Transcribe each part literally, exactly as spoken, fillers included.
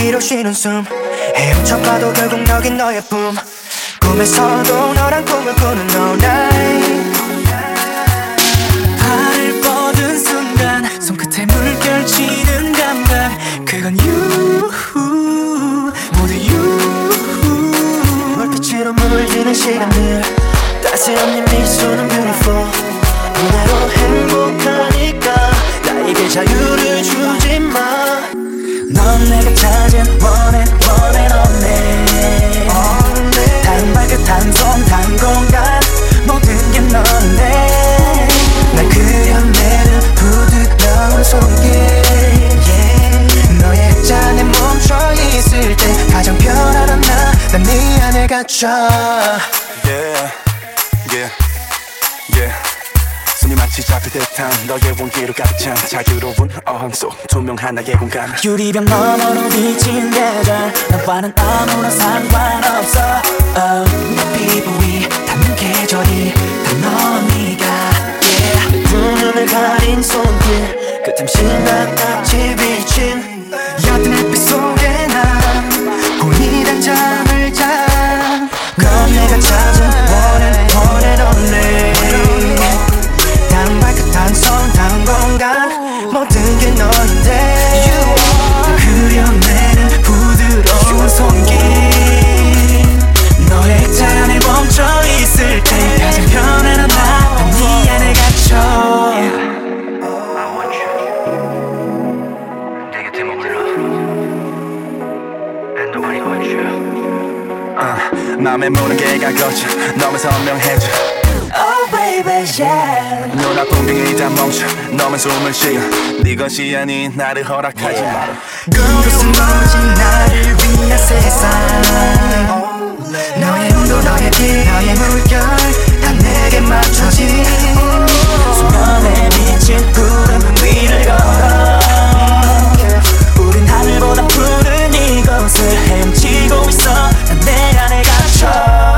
뒤로 쉬는 숨 헤엄쳐봐도 결국 여긴 너의 품 꿈에서도 너랑 꿈을 꾸는 all night 발을 뻗은 순간 손끝에 물결치는 감각 그건 you 모두 you 물빛으로 물드는 시간들 따스한 네 미소는 beautiful 그대로 행복하니까 나에게 자유를 주지마 넌 내가 찾은 one and one and only 단 발끝 단 손 단 공간 모든 게 너인데 날 그려내는 부드러운 손길 yeah. 너의 잔에 멈춰 있을 때 가장 편안한 나 난 네 안에 갇혀 Yeah, yeah, yeah 손이 마치 잡힐 듯한 너의 온기로 가득 찬 자유로운 어항 속 투명한 나의 공간 유리병 너머로 비친 계절 너와는 아무런 상관없어 oh, 내 피부 위 닿는 계절이 다 너 네가 yeah. 내 두 눈을 가린 손길 그 틈 신랑같이 비친 옅은 햇빛 속에 난 고이란 잠을 자 넌 내가 찾은 one and one and only 단 발끝 단 손 단 공간 모든 게 너인데 you 그려내는 부드러운 손길 너의 잔에 멈춰 있을 때 가장 편안한 나 네 안에 갇혀 I want you 내 곁에 머물러 And nobody but you uh, 맘에 무는 게 가거쳐 너만 선명해져 Oh baby yeah 눈앞 풍경이 다 멈춰 너만 숨을 쉬어 네 것이 아닌 나를 허락하지 마라 그곳은 오직 나를 위한 세상 너의 운도 너의 길 너의 물결 다 내게 맞춰진 수면에 비친 구름 위를 걸어 우린 하늘보다 푸른 이곳을 헤엄치고 있어 난 내 안에 갇혀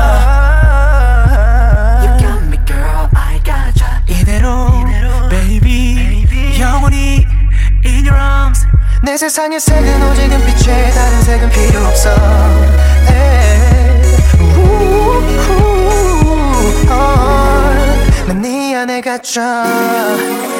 You got me girl I got ya 이대로, 이대로 baby, baby 영원히 in your arms 내 세상의 색은 오직 은빛에 다른 색은 필요 없어 난 네 안에 갇혀